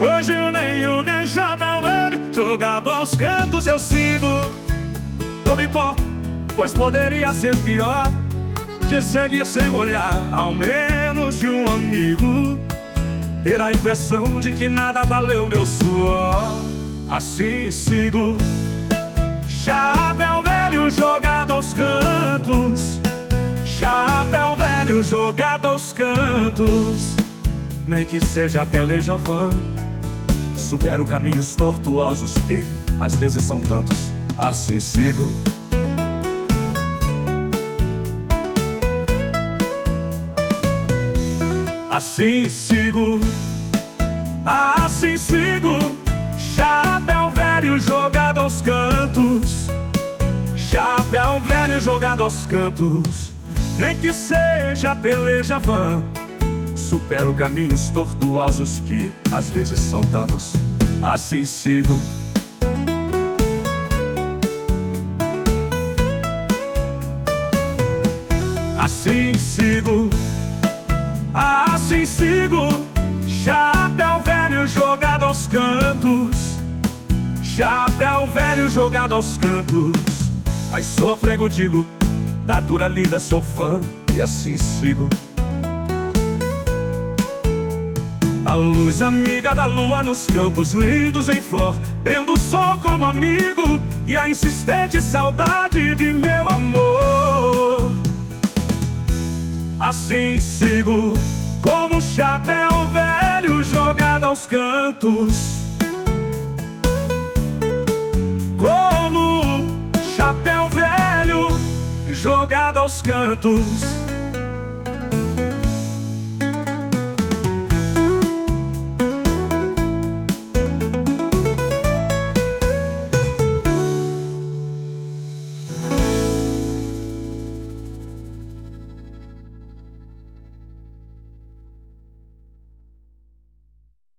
Hoje nem o nem chapéu velho jogado aos cantos eu sigo. Não me importo, pois poderia ser pior de seguir sem olhar, ao menos de um amigo, ter a impressão de que nada valeu meu suor. Assim sigo. Chapéu velho jogado aos cantos, chapéu velho jogado aos cantos. Nem que seja peleja vã, supero caminhos tortuosos que às vezes são tantos. Assim sigo. Assim sigo. Assim sigo. Chapéu velho jogado aos cantos, chapéu velho jogado aos cantos. Nem que seja peleja vã, supero caminhos tortuosos que às vezes são tantos. Assim sigo. Assim sigo. Assim sigo. Chapéu velho jogado aos cantos, chapéu velho jogado aos cantos. Mas sofrego digo, da dura lida sou fã, e assim sigo. A luz amiga da lua nos campos lindos em flor, tendo o sol como amigo e a insistente saudade de meu amor. Assim sigo. Como chapéu velho jogado aos cantos, como chapéu velho jogado aos cantos.